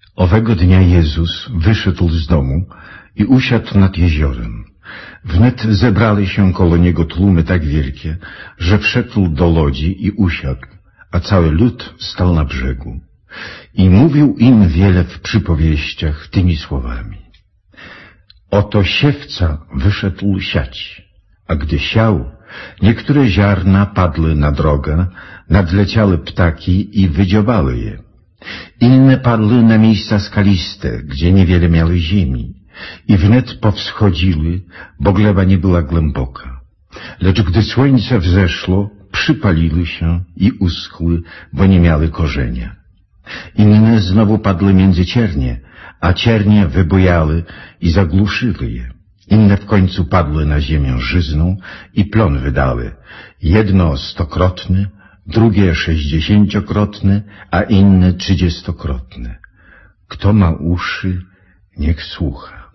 Owego dnia Jezus wyszedł z domu i usiadł nad jeziorem. Wnet zebrali się koło Niego tłumy tak wielkie, że wszedł do łodzi i usiadł, a cały lud stał na brzegu. I mówił im wiele w przypowieściach tymi słowami. Oto siewca wyszedł siać, a gdy siał, niektóre ziarna padły na drogę, nadleciały ptaki i wydziobały je. Inne padły na miejsca skaliste, gdzie niewiele miały ziemi, i wnet powschodziły, bo gleba nie była głęboka. Lecz gdy słońce wzeszło, przypaliły się i uschły, bo nie miały korzenia. Inne znowu padły między ciernie, a ciernie wybujały i zagłuszyły je. Inne w końcu padły na ziemię żyzną i plon wydały, jedno 100-krotny, drugie 60-krotny, a inne 30-krotny. Kto ma uszy, niech słucha.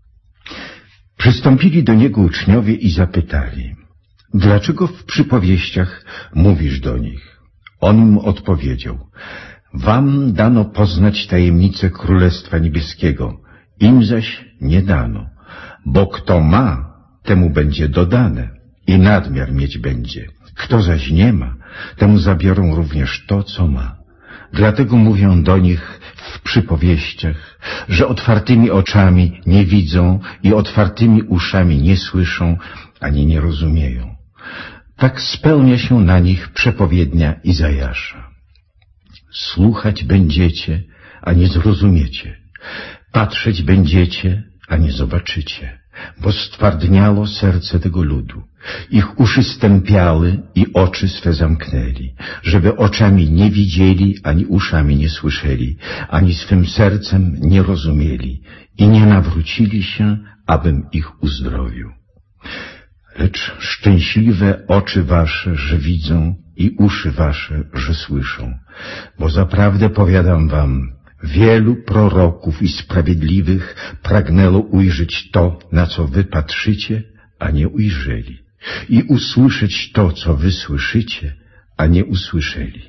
Przystąpili do Niego uczniowie i zapytali, dlaczego w przypowieściach mówisz do nich? On im odpowiedział, wam dano poznać tajemnicę Królestwa Niebieskiego, im zaś nie dano, bo kto ma, temu będzie dodane i nadmiar mieć będzie. Kto zaś nie ma, temu zabiorą również to, co ma. Dlatego mówią do nich w przypowieściach, że otwartymi oczami nie widzą i otwartymi uszami nie słyszą, ani nie rozumieją. Tak spełnia się na nich przepowiednia Izajasza. Słuchać będziecie, a nie zrozumiecie. Patrzeć będziecie, a nie zobaczycie, bo stwardniało serce tego ludu. Ich uszy stępiały i oczy swe zamknęli, żeby oczami nie widzieli, ani uszami nie słyszeli, ani swym sercem nie rozumieli i nie nawrócili się, abym ich uzdrowił. Lecz szczęśliwe oczy wasze, że widzą i uszy wasze, że słyszą, bo zaprawdę powiadam wam, wielu proroków i sprawiedliwych pragnęło ujrzeć to, na co wy patrzycie, a nie ujrzeli, i usłyszeć to, co wy słyszycie, a nie usłyszeli.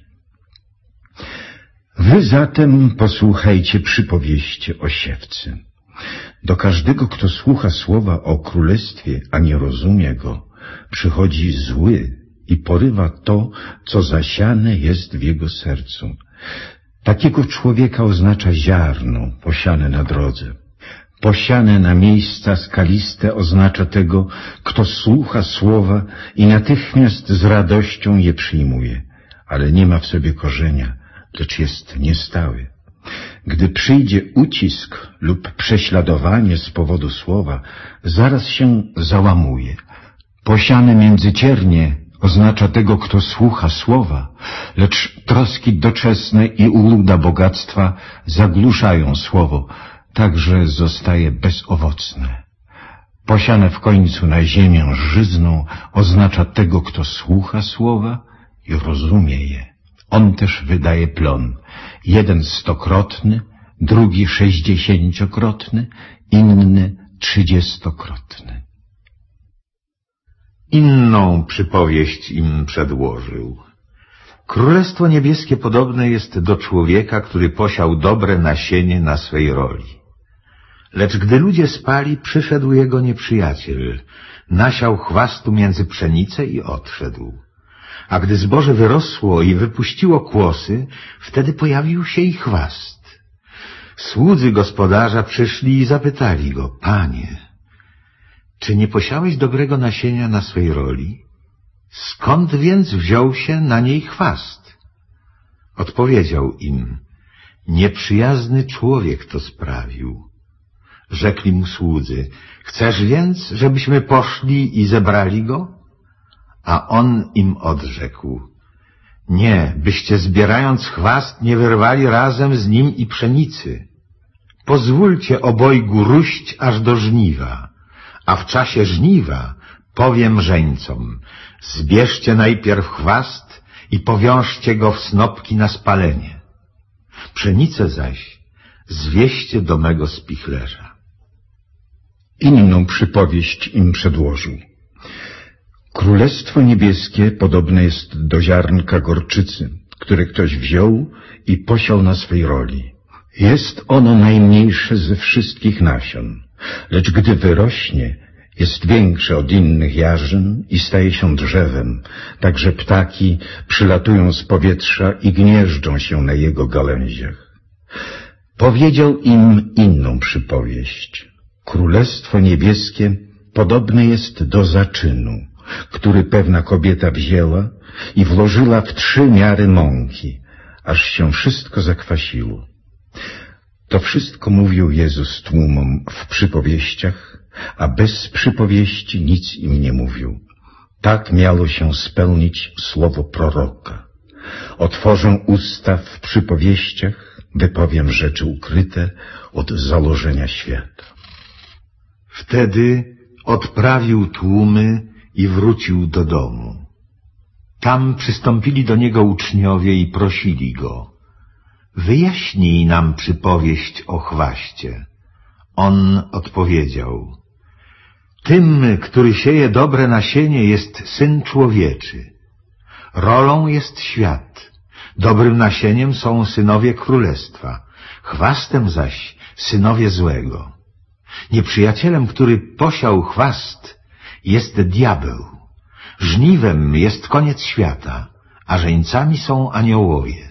Wy zatem posłuchajcie przypowieści o siewcy. Do każdego, kto słucha słowa o królestwie, a nie rozumie go, przychodzi zły i porywa to, co zasiane jest w jego sercu. Takiego człowieka oznacza ziarno posiane na drodze. Posiane na miejsca skaliste oznacza tego, kto słucha słowa i natychmiast z radością je przyjmuje, ale nie ma w sobie korzenia, lecz jest niestały. Gdy przyjdzie ucisk lub prześladowanie z powodu słowa, zaraz się załamuje. Posiane między ciernie oznacza tego, kto słucha słowa, lecz troski doczesne i ułuda bogactwa zagłuszają słowo, tak że zostaje bezowocne. Posiane w końcu na ziemię żyzną oznacza tego, kto słucha słowa i rozumie je. On też wydaje plon, jeden 100-krotny, drugi 60-krotny, inny 30-krotny. Inną przypowieść im przedłożył. Królestwo Niebieskie podobne jest do człowieka, który posiał dobre nasienie na swej roli. Lecz gdy ludzie spali, przyszedł jego nieprzyjaciel, nasiał chwastu między pszenicę i odszedł. A gdy zboże wyrosło i wypuściło kłosy, wtedy pojawił się i chwast. Słudzy gospodarza przyszli i zapytali go, Panie, czy nie posiałeś dobrego nasienia na swej roli? Skąd więc wziął się na niej chwast? Odpowiedział im, nieprzyjazny człowiek to sprawił. Rzekli mu słudzy, chcesz więc, żebyśmy poszli i zebrali go? A on im odrzekł, nie, byście zbierając chwast nie wyrwali razem z nim i pszenicy. Pozwólcie obojgu róść aż do żniwa, a w czasie żniwa powiem żeńcom, zbierzcie najpierw chwast i powiążcie go w snopki na spalenie. Pszenicę zaś zwieście do mego spichlerza. Inną przypowieść im przedłożył. Królestwo Niebieskie podobne jest do ziarnka gorczycy, które ktoś wziął i posiał na swej roli. Jest ono najmniejsze ze wszystkich nasion, lecz gdy wyrośnie, jest większe od innych jarzyn i staje się drzewem, tak że ptaki przylatują z powietrza i gnieżdżą się na jego gałęziach. Powiedział im inną przypowieść. Królestwo niebieskie podobne jest do zaczynu, który pewna kobieta wzięła i włożyła w 3 miary mąki, aż się wszystko zakwasiło. To wszystko mówił Jezus tłumom w przypowieściach, a bez przypowieści nic im nie mówił. Tak miało się spełnić słowo proroka. Otworzę usta w przypowieściach, wypowiem rzeczy ukryte od założenia świata. Wtedy odprawił tłumy i wrócił do domu. Tam przystąpili do niego uczniowie i prosili go: wyjaśnij nam przypowieść o chwaście. On odpowiedział: tym, który sieje dobre nasienie, jest Syn Człowieczy. Rolą jest świat. Dobrym nasieniem są synowie królestwa, chwastem zaś synowie złego. Nieprzyjacielem, który posiał chwast, jest diabeł. Żniwem jest koniec świata, a żeńcami są aniołowie.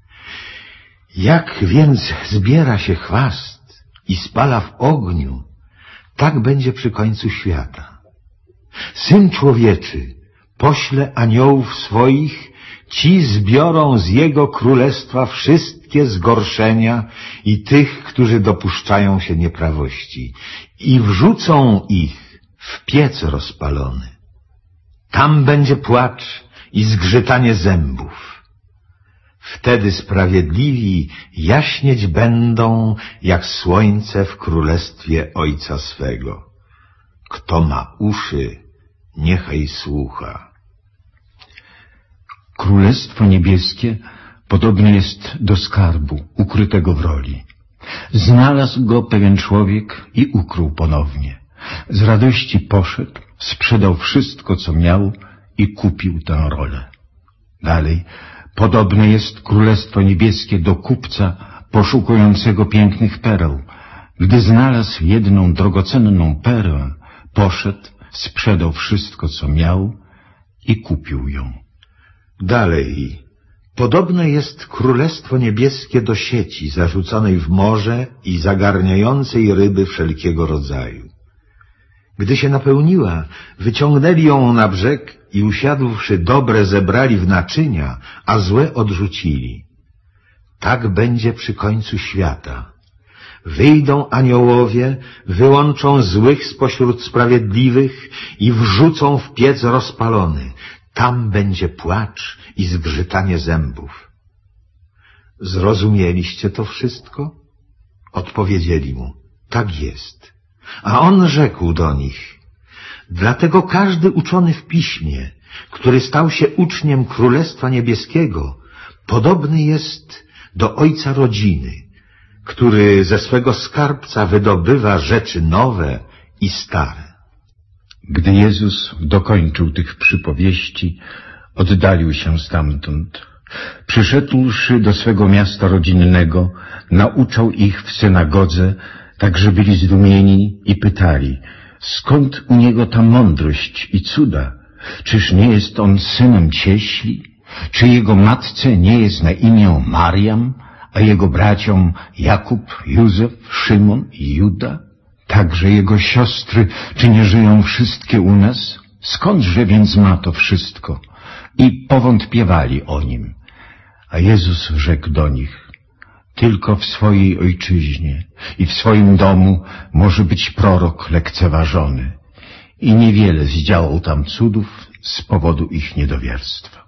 Jak więc zbiera się chwast i spala w ogniu, tak będzie przy końcu świata. Syn Człowieczy pośle aniołów swoich, ci zbiorą z jego królestwa wszystkie zgorszenia i tych, którzy dopuszczają się nieprawości, i wrzucą ich w piec rozpalony. Tam będzie płacz i zgrzytanie zębów. Wtedy sprawiedliwi jaśnieć będą jak słońce w królestwie Ojca swego. Kto ma uszy, niechaj słucha. Królestwo niebieskie podobne jest do skarbu ukrytego w roli. Znalazł go pewien człowiek i ukrył ponownie. Z radości poszedł, sprzedał wszystko, co miał i kupił tę rolę. Dalej, podobne jest Królestwo niebieskie do kupca poszukującego pięknych pereł. Gdy znalazł jedną drogocenną perłę, poszedł, sprzedał wszystko, co miał i kupił ją. Dalej, podobne jest Królestwo niebieskie do sieci zarzuconej w morze i zagarniającej ryby wszelkiego rodzaju. Gdy się napełniła, wyciągnęli ją na brzeg i usiadłszy dobre zebrali w naczynia, a złe odrzucili. Tak będzie przy końcu świata. Wyjdą aniołowie, wyłączą złych spośród sprawiedliwych i wrzucą w piec rozpalony. Tam będzie płacz i zgrzytanie zębów. Zrozumieliście to wszystko? Odpowiedzieli mu: tak jest. A on rzekł do nich: dlatego każdy uczony w piśmie, który stał się uczniem Królestwa Niebieskiego, podobny jest do ojca rodziny, który ze swego skarbca wydobywa rzeczy nowe i stare. Gdy Jezus dokończył tych przypowieści, oddalił się stamtąd. Przyszedłszy do swego miasta rodzinnego, nauczał ich w synagodze, tak że byli zdumieni i pytali: skąd u niego ta mądrość i cuda? Czyż nie jest on synem cieśli? Czy jego matce nie jest na imię Mariam, a jego braciom Jakub, Józef, Szymon i Juda? Także jego siostry, czy nie żyją wszystkie u nas? Skądże więc ma to wszystko? I powątpiewali o nim. A Jezus rzekł do nich: tylko w swojej ojczyźnie i w swoim domu może być prorok lekceważony. I niewiele zdziałał tam cudów z powodu ich niedowierstwa.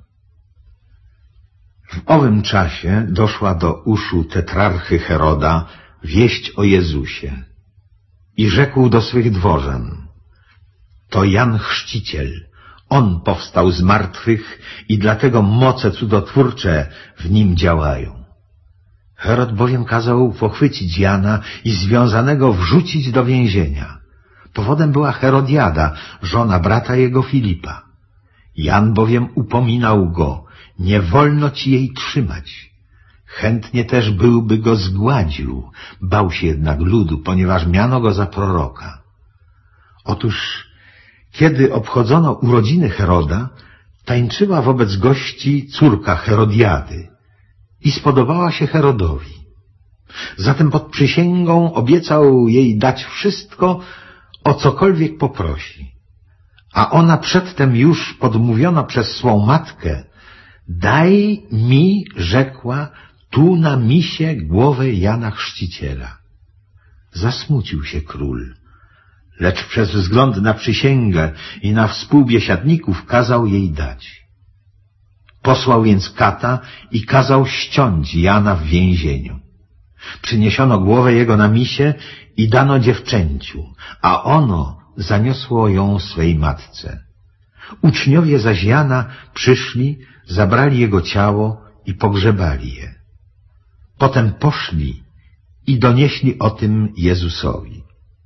W owym czasie doszła do uszu tetrarchy Heroda wieść o Jezusie i rzekł do swych dworzan: to Jan Chrzciciel, on powstał z martwych i dlatego moce cudotwórcze w nim działają. Herod bowiem kazał pochwycić Jana i związanego wrzucić do więzienia. Powodem była Herodiada, żona brata jego Filipa. Jan bowiem upominał go: nie wolno ci jej trzymać. Chętnie też byłby go zgładził, bał się jednak ludu, ponieważ miano go za proroka. Otóż, kiedy obchodzono urodziny Heroda, tańczyła wobec gości córka Herodiady i spodobała się Herodowi. Zatem pod przysięgą obiecał jej dać wszystko, o cokolwiek poprosi. A ona przedtem już podmówiona przez swą matkę: daj mi, rzekła, tu na misie głowę Jana Chrzciciela. Zasmucił się król, lecz przez wzgląd na przysięgę i na współbiesiadników kazał jej dać. Posłał więc kata i kazał ściąć Jana w więzieniu. Przyniesiono głowę jego na misie i dano dziewczęciu, a ono zaniosło ją swej matce. Uczniowie zaś Jana przyszli, zabrali jego ciało i pogrzebali je. Potem poszli i donieśli o tym Jezusowi.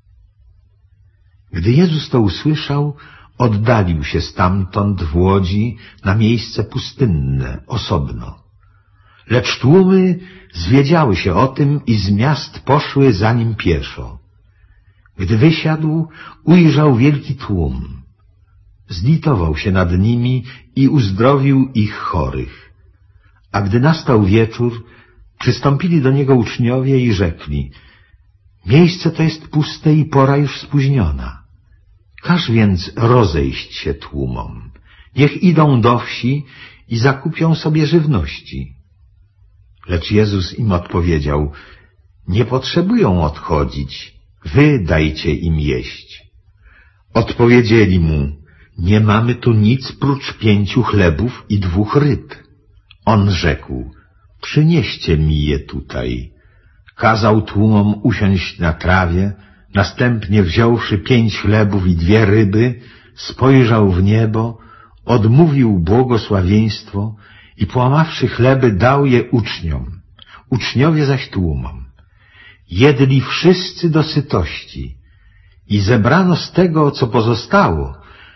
Gdy Jezus to usłyszał, oddalił się stamtąd w łodzi na miejsce pustynne, osobno. Lecz tłumy zwiedziały się o tym i z miast poszły za nim pieszo. Gdy wysiadł, ujrzał wielki tłum. Zlitował się nad nimi i uzdrowił ich chorych. A gdy nastał wieczór, przystąpili do niego uczniowie i rzekli: miejsce to jest puste i pora już spóźniona. Każ więc rozejść się tłumom. Niech idą do wsi i zakupią sobie żywności. Lecz Jezus im odpowiedział: nie potrzebują odchodzić, wy dajcie im jeść. Odpowiedzieli mu: nie mamy tu nic prócz 5 chlebów i 2 ryb. On rzekł: przynieście mi je tutaj. Kazał tłumom usiąść na trawie, następnie wziąwszy 5 chlebów i 2 ryby, spojrzał w niebo, odmówił błogosławieństwo i połamawszy chleby dał je uczniom, uczniowie zaś tłumom. Jedli wszyscy do sytości i zebrano z tego, co pozostało,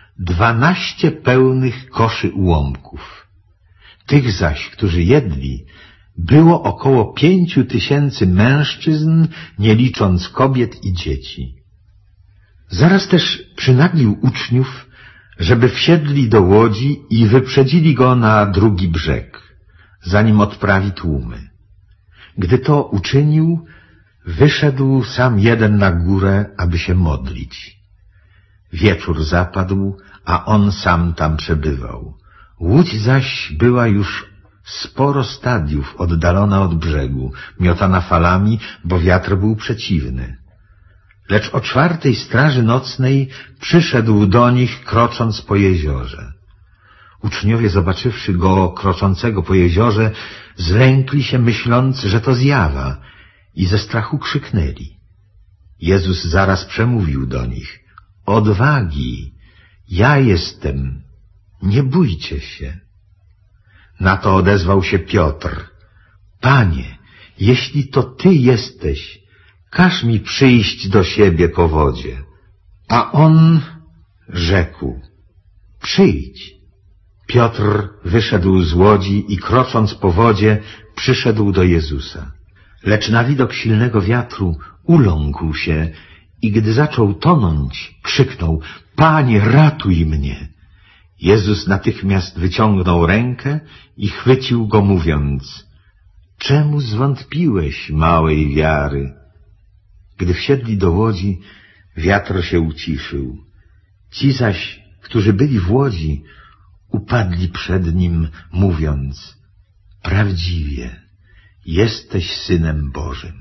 12 pełnych koszy ułomków. Tych zaś, którzy jedli, było około 5000 mężczyzn, nie licząc kobiet i dzieci. Zaraz też przynaglił uczniów, żeby wsiedli do łodzi i wyprzedzili go na drugi brzeg, zanim odprawi tłumy. Gdy to uczynił, wyszedł sam jeden na górę, aby się modlić. Wieczór zapadł, a on sam tam przebywał. Łódź zaś była już sporo stadiów oddalona od brzegu, miotana falami, bo wiatr był przeciwny. Lecz o 4:00 straży nocnej przyszedł do nich, krocząc po jeziorze. Uczniowie, zobaczywszy go kroczącego po jeziorze, zlękli się, myśląc, że to zjawa, i ze strachu krzyknęli. Jezus zaraz przemówił do nich: odwagi, ja jestem, nie bójcie się. Na to odezwał się Piotr: Panie, jeśli to Ty jesteś, każ mi przyjść do siebie po wodzie. A on rzekł: przyjdź. Piotr wyszedł z łodzi i krocząc po wodzie przyszedł do Jezusa. Lecz na widok silnego wiatru uląkł się i gdy zaczął tonąć, krzyknął: Panie, ratuj mnie! Jezus natychmiast wyciągnął rękę i chwycił go, mówiąc: czemu zwątpiłeś, małej wiary? Gdy wsiedli do łodzi, wiatr się uciszył. Ci zaś, którzy byli w łodzi, upadli przed nim, mówiąc: prawdziwie, jesteś Synem Bożym.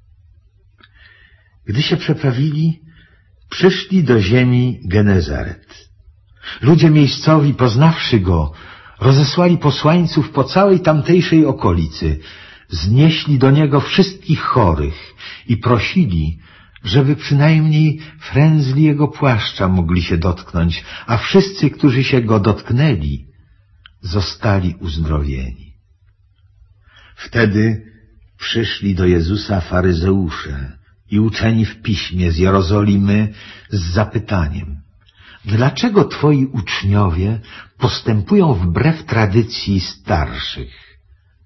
Gdy się przeprawili, przyszli do ziemi Genezaret. Ludzie miejscowi, poznawszy go, rozesłali posłańców po całej tamtejszej okolicy, znieśli do niego wszystkich chorych i prosili, żeby przynajmniej frędzli jego płaszcza mogli się dotknąć, a wszyscy, którzy się go dotknęli, zostali uzdrowieni. Wtedy przyszli do Jezusa faryzeusze i uczeni w piśmie z Jerozolimy z zapytaniem: dlaczego twoi uczniowie postępują wbrew tradycji starszych?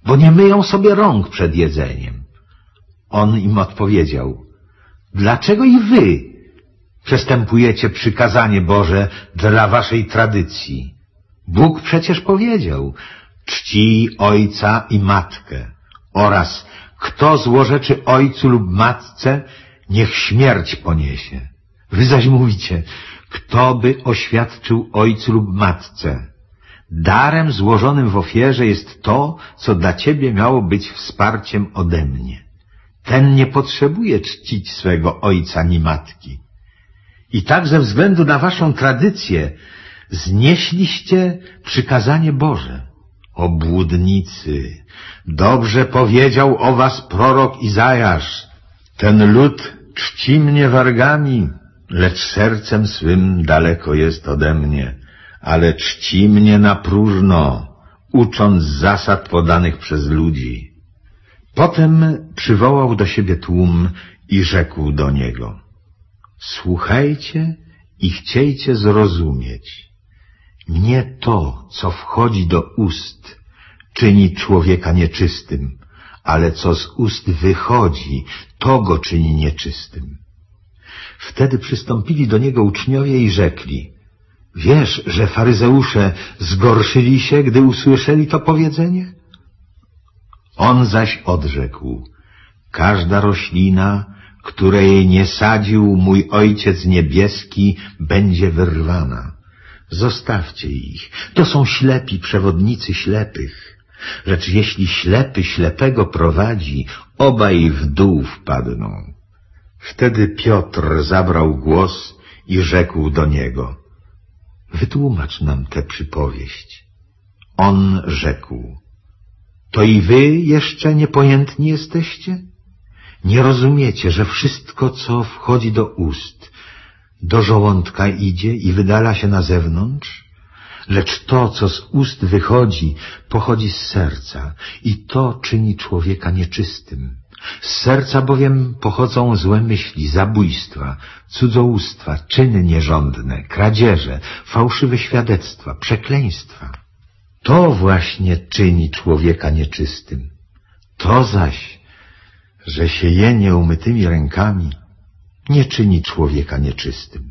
bo nie myją sobie rąk przed jedzeniem. On im odpowiedział: dlaczego i wy przestępujecie przykazanie Boże dla waszej tradycji? Bóg przecież powiedział: czcij ojca i matkę oraz kto złorzeczy ojcu lub matce, niech śmierć poniesie. Wy zaś mówicie: kto by oświadczył ojcu lub matce? Darem złożonym w ofierze jest to, co dla ciebie miało być wsparciem ode mnie. Ten nie potrzebuje czcić swego ojca ni matki. I tak ze względu na waszą tradycję znieśliście przykazanie Boże. Obłudnicy, dobrze powiedział o was prorok Izajasz: ten lud czci mnie wargami, lecz sercem swym daleko jest ode mnie, ale czci mnie na próżno, ucząc zasad podanych przez ludzi. Potem przywołał do siebie tłum i rzekł do niego: słuchajcie i chciejcie zrozumieć. Nie to, co wchodzi do ust, czyni człowieka nieczystym, ale co z ust wychodzi, to go czyni nieczystym. Wtedy przystąpili do niego uczniowie i rzekli: wiesz, że faryzeusze zgorszyli się, gdy usłyszeli to powiedzenie? On zaś odrzekł: każda roślina, której nie sadził mój Ojciec Niebieski, będzie wyrwana. Zostawcie ich, to są ślepi przewodnicy ślepych. Lecz jeśli ślepy ślepego prowadzi, obaj w dół wpadną. Wtedy Piotr zabrał głos i rzekł do niego: wytłumacz nam tę przypowieść. On rzekł: to i wy jeszcze niepojętni jesteście? Nie rozumiecie, że wszystko, co wchodzi do ust, do żołądka idzie i wydala się na zewnątrz? Lecz to, co z ust wychodzi, pochodzi z serca i to czyni człowieka nieczystym. Z serca bowiem pochodzą złe myśli, zabójstwa, cudzołóstwa, czyny nierządne, kradzieże, fałszywe świadectwa, przekleństwa. To właśnie czyni człowieka nieczystym. To zaś, że się je nieumytymi rękami, nie czyni człowieka nieczystym.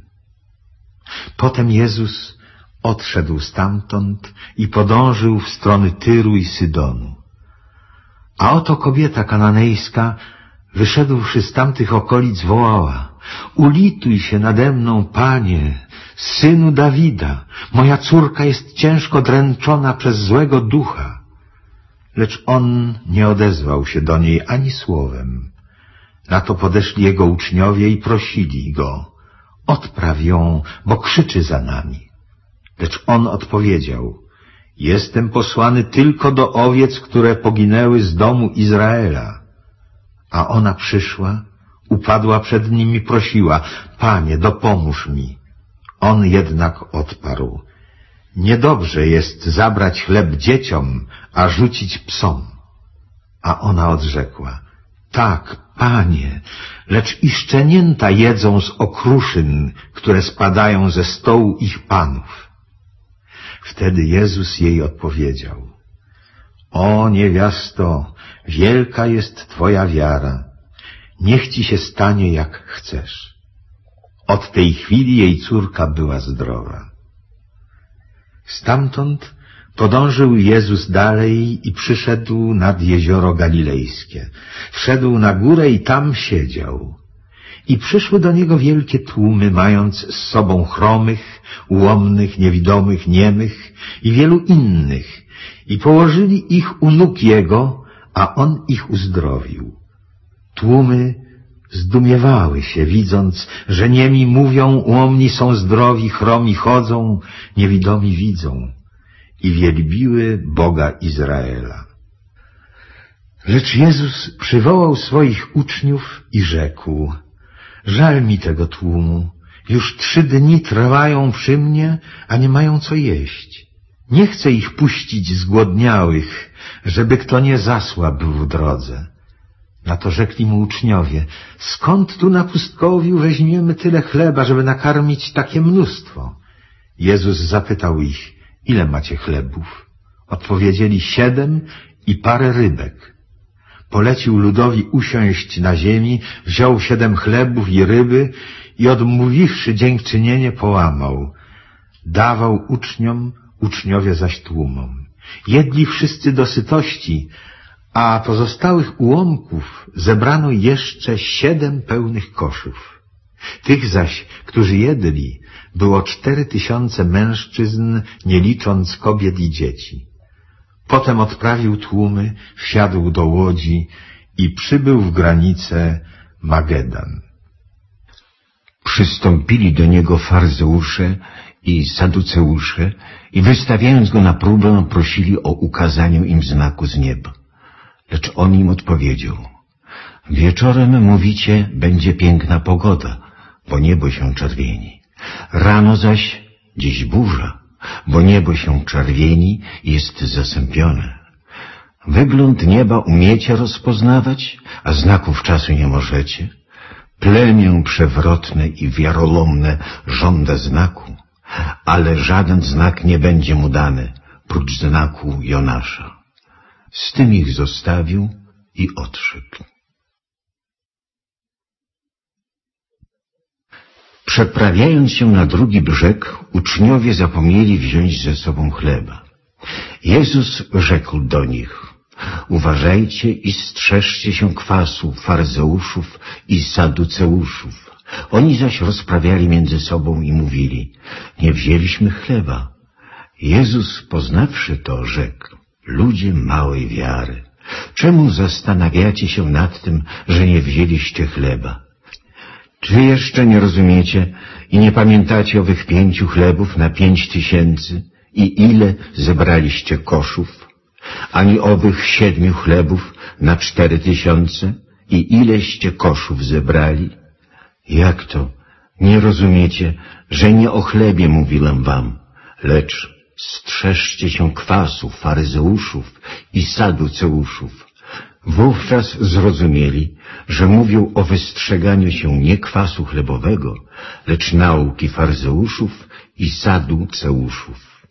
Potem Jezus odszedł stamtąd i podążył w strony Tyru i Sydonu. A oto kobieta kananejska, wyszedłszy z tamtych okolic, wołała: ulituj się nade mną, Panie, Synu Dawida, moja córka jest ciężko dręczona przez złego ducha. Lecz on nie odezwał się do niej ani słowem. Na to podeszli jego uczniowie i prosili go: odpraw ją, bo krzyczy za nami. Lecz on odpowiedział: jestem posłany tylko do owiec, które poginęły z domu Izraela. A ona przyszła, upadła przed nim i prosiła: Panie, dopomóż mi. On jednak odparł: niedobrze jest zabrać chleb dzieciom, a rzucić psom. A ona odrzekła: tak, Panie, lecz i szczenięta jedzą z okruszyn, które spadają ze stołu ich panów. Wtedy Jezus jej odpowiedział: o niewiasto, wielka jest Twoja wiara, niech Ci się stanie jak chcesz. Od tej chwili jej córka była zdrowa. Stamtąd podążył Jezus dalej i przyszedł nad jezioro Galilejskie. Wszedł na górę i tam siedział. I przyszły do niego wielkie tłumy, mając z sobą chromych, ułomnych, niewidomych, niemych i wielu innych, i położyli ich u nóg Jego, a On ich uzdrowił. Tłumy zdumiewały się, widząc, że niemi mówią, ułomni są zdrowi, chromi chodzą, niewidomi widzą, i wielbiły Boga Izraela. Lecz Jezus przywołał swoich uczniów i rzekł: żal mi tego tłumu, już 3 dni trwają przy mnie, a nie mają co jeść. Nie chcę ich puścić zgłodniałych, żeby kto nie zasłabł w drodze. Na to rzekli mu uczniowie: skąd tu na pustkowiu weźmiemy tyle chleba, żeby nakarmić takie mnóstwo? Jezus zapytał ich: ile macie chlebów? Odpowiedzieli: 7 i parę rybek. Polecił ludowi usiąść na ziemi, wziął 7 chlebów i ryby i odmówiwszy dziękczynienie połamał. Dawał uczniom, uczniowie zaś tłumom. Jedli wszyscy do sytości, a pozostałych ułomków zebrano jeszcze 7 pełnych koszów. Tych zaś, którzy jedli, było 4000 mężczyzn, nie licząc kobiet i dzieci. Potem odprawił tłumy, wsiadł do łodzi i przybył w granice Magedan. Przystąpili do niego faryzeusze i saduceusze i wystawiając go na próbę, prosili o ukazanie im znaku z nieba. Lecz on im odpowiedział: wieczorem mówicie, będzie piękna pogoda, bo niebo się czerwieni. Rano zaś dziś burza, bo niebo się czerwieni i jest zasępione. Wygląd nieba umiecie rozpoznawać, a znaków czasu nie możecie. Plemię przewrotne i wiarolomne żąda znaku, ale żaden znak nie będzie mu dany, prócz znaku Jonasza. Z tym ich zostawił i odszedł. Przeprawiając się na drugi brzeg, uczniowie zapomnieli wziąć ze sobą chleba. Jezus rzekł do nich: uważajcie i strzeżcie się kwasu faryzeuszów i saduceuszów. Oni zaś rozprawiali między sobą i mówili: nie wzięliśmy chleba. Jezus, poznawszy to, rzekł: ludzie małej wiary, czemu zastanawiacie się nad tym, że nie wzięliście chleba? Czy jeszcze nie rozumiecie i nie pamiętacie owych 5 chlebów na 5000 i ile zebraliście koszów? Ani owych 7 chlebów na 4000 i ileście koszów zebrali? Jak to? Nie rozumiecie, że nie o chlebie mówiłem wam, lecz strzeżcie się kwasu faryzeuszów i saduceuszów. Wówczas zrozumieli, że mówił o wystrzeganiu się nie kwasu chlebowego, lecz nauki faryzeuszów i saduceuszów.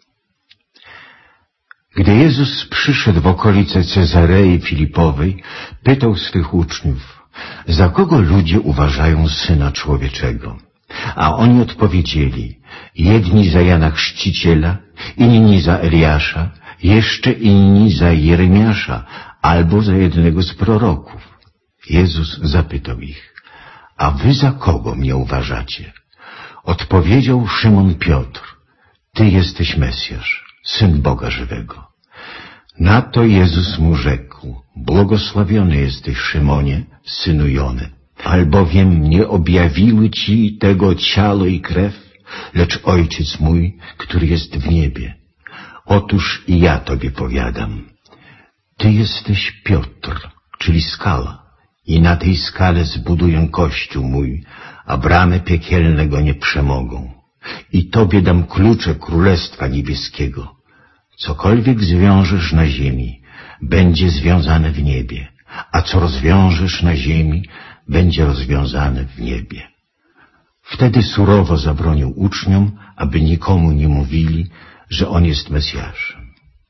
Gdy Jezus przyszedł w okolice Cezarei Filipowej, pytał swych uczniów: za kogo ludzie uważają Syna Człowieczego? A oni odpowiedzieli: jedni za Jana Chrzciciela, inni za Eliasza, jeszcze inni za Jeremiasza, albo za jednego z proroków. Jezus zapytał ich: a wy za kogo mnie uważacie? Odpowiedział Szymon Piotr: ty jesteś Mesjasz, Syn Boga żywego. Na to Jezus mu rzekł: błogosławiony jesteś, Szymonie, synu Jony, albowiem nie objawiły ci tego ciało i krew, lecz Ojciec mój, który jest w niebie. Otóż i ja tobie powiadam: ty jesteś Piotr, czyli skała, i na tej skale zbuduję Kościół mój, a bramy piekielne go nie przemogą. I tobie dam klucze Królestwa Niebieskiego. Cokolwiek zwiążesz na ziemi, będzie związane w niebie, a co rozwiążesz na ziemi, będzie rozwiązane w niebie. Wtedy surowo zabronił uczniom, aby nikomu nie mówili, że on jest Mesjaszem.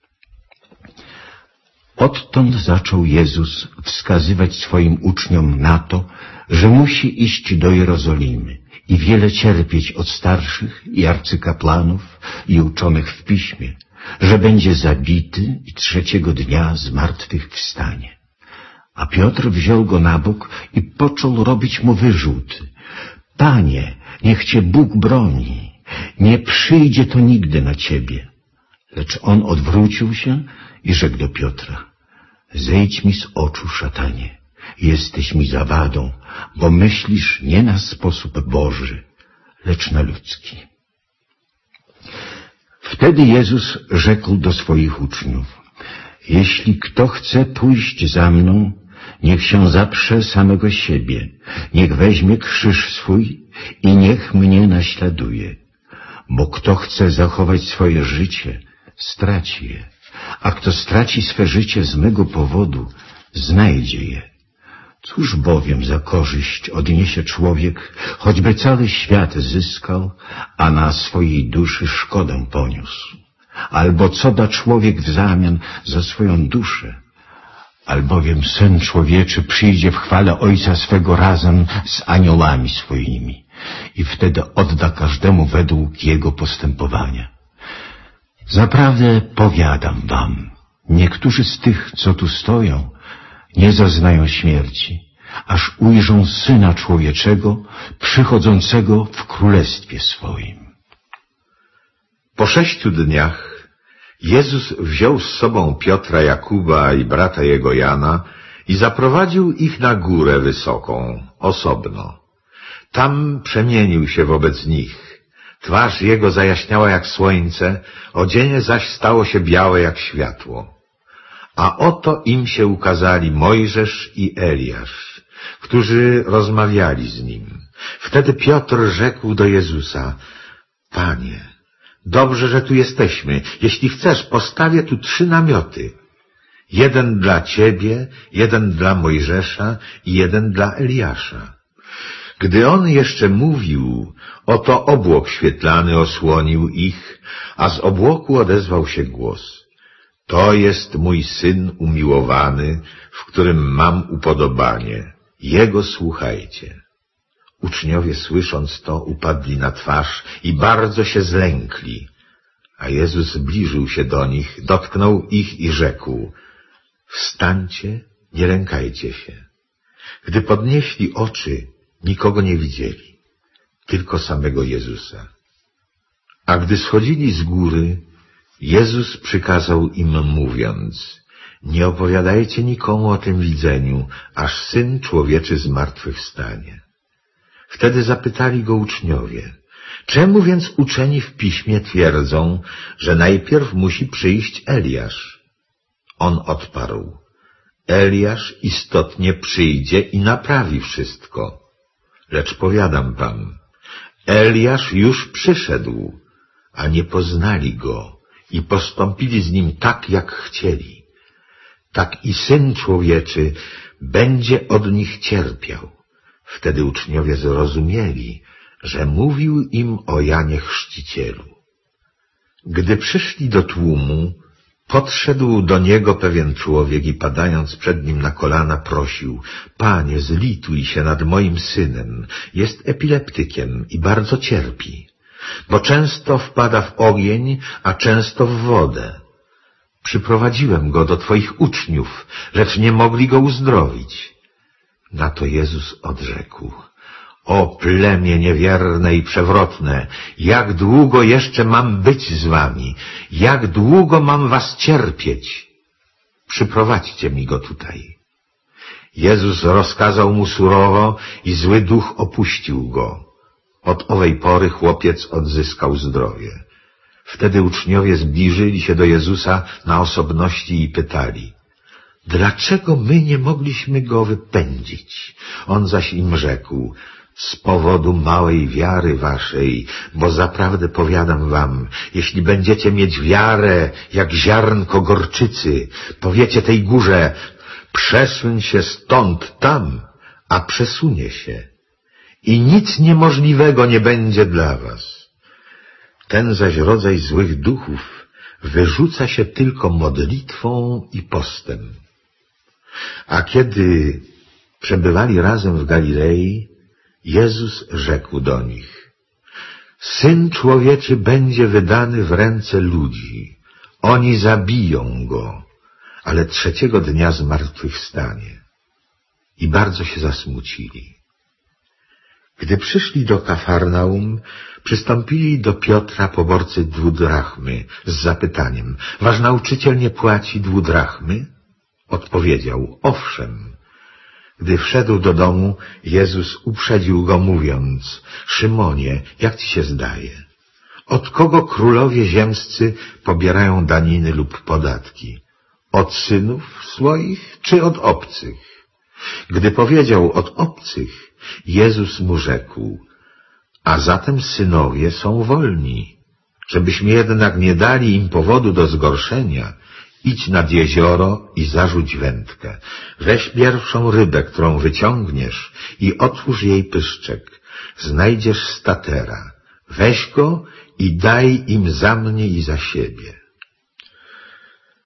Odtąd zaczął Jezus wskazywać swoim uczniom na to, że musi iść do Jerozolimy i wiele cierpieć od starszych i arcykapłanów i uczonych w piśmie, że będzie zabity i 3. dnia zmartwychwstanie. A Piotr wziął go na bok i począł robić mu wyrzuty. Panie, niech cię Bóg broni, nie przyjdzie to nigdy na ciebie. Lecz on odwrócił się i rzekł do Piotra: zejdź mi z oczu, szatanie, jesteś mi zawadą, bo myślisz nie na sposób Boży, lecz na ludzki. Wtedy Jezus rzekł do swoich uczniów: jeśli kto chce pójść za mną, niech się zaprze samego siebie, niech weźmie krzyż swój i niech mnie naśladuje. Bo kto chce zachować swoje życie, straci je, a kto straci swe życie z mego powodu, znajdzie je. Cóż bowiem za korzyść odniesie człowiek, choćby cały świat zyskał, a na swojej duszy szkodę poniósł? Albo co da człowiek w zamian za swoją duszę? albowiem Syn Człowieczy przyjdzie w chwale Ojca swego razem z aniołami swoimi i wtedy odda każdemu według jego postępowania. Zaprawdę powiadam wam, niektórzy z tych, co tu stoją, nie zaznają śmierci, aż ujrzą Syna Człowieczego przychodzącego w królestwie swoim. Po 6 dniach Jezus wziął z sobą Piotra, Jakuba i brata jego Jana i zaprowadził ich na górę wysoką, osobno. Tam przemienił się wobec nich. Twarz jego zajaśniała jak słońce, odzienie zaś stało się białe jak światło. A oto im się ukazali Mojżesz i Eliasz, którzy rozmawiali z nim. Wtedy Piotr rzekł do Jezusa: Panie, dobrze, że tu jesteśmy. Jeśli chcesz, postawię tu 3 namioty. 1 dla Ciebie, 1 dla Mojżesza i 1 dla Eliasza. Gdy on jeszcze mówił, oto obłok świetlany osłonił ich, a z obłoku odezwał się głos: To jest mój Syn umiłowany, w którym mam upodobanie. Jego słuchajcie. Uczniowie, słysząc to, upadli na twarz i bardzo się zlękli. A Jezus zbliżył się do nich, dotknął ich i rzekł: Wstańcie, nie lękajcie się. Gdy podnieśli oczy, nikogo nie widzieli, tylko samego Jezusa. A gdy schodzili z góry, Jezus przykazał im mówiąc: Nie opowiadajcie nikomu o tym widzeniu, aż Syn Człowieczy zmartwychwstanie. Wtedy zapytali go uczniowie: Czemu więc uczeni w Piśmie twierdzą, że najpierw musi przyjść Eliasz? On odparł: Eliasz istotnie przyjdzie i naprawi wszystko. Lecz powiadam wam, Eliasz już przyszedł, a nie poznali go i postąpili z nim tak, jak chcieli. Tak i Syn Człowieczy będzie od nich cierpiał. Wtedy uczniowie zrozumieli, że mówił im o Janie Chrzcicielu. Gdy przyszli do tłumu, podszedł do niego pewien człowiek i padając przed nim na kolana prosił: Panie, zlituj się nad moim synem, jest epileptykiem i bardzo cierpi, bo często wpada w ogień, a często w wodę. Przyprowadziłem go do Twoich uczniów, lecz nie mogli go uzdrowić. Na to Jezus odrzekł: O plemię niewierne i przewrotne, jak długo jeszcze mam być z wami? Jak długo mam was cierpieć? Przyprowadźcie mi go tutaj. Jezus rozkazał mu surowo i zły duch opuścił go. Od owej pory chłopiec odzyskał zdrowie. Wtedy uczniowie zbliżyli się do Jezusa na osobności i pytali: Dlaczego my nie mogliśmy go wypędzić? On zaś im rzekł: Z powodu małej wiary waszej, bo zaprawdę powiadam wam, jeśli będziecie mieć wiarę jak ziarnko gorczycy, powiecie tej górze: przesuń się stąd tam, a przesunie się. I nic niemożliwego nie będzie dla was. Ten zaś rodzaj złych duchów wyrzuca się tylko modlitwą i postem. A kiedy przebywali razem w Galilei, Jezus rzekł do nich: Syn Człowieczy będzie wydany w ręce ludzi. Oni zabiją go, ale 3. dnia zmartwychwstanie. I bardzo się zasmucili. Gdy przyszli do Kafarnaum, przystąpili do Piotra poborcy 2 drachmy z zapytaniem: Wasz nauczyciel nie płaci 2 drachmy? Odpowiedział: Owszem. Gdy wszedł do domu, Jezus uprzedził go, mówiąc: Szymonie, jak ci się zdaje? Od kogo królowie ziemscy pobierają daniny lub podatki? Od synów swoich czy od obcych? Gdy powiedział: od obcych, Jezus mu rzekł: a zatem synowie są wolni. Żebyśmy jednak nie dali im powodu do zgorszenia, idź nad jezioro i zarzuć wędkę. Weź pierwszą rybę, którą wyciągniesz, i otwórz jej pyszczek. Znajdziesz statera. Weź go i daj im za mnie i za siebie.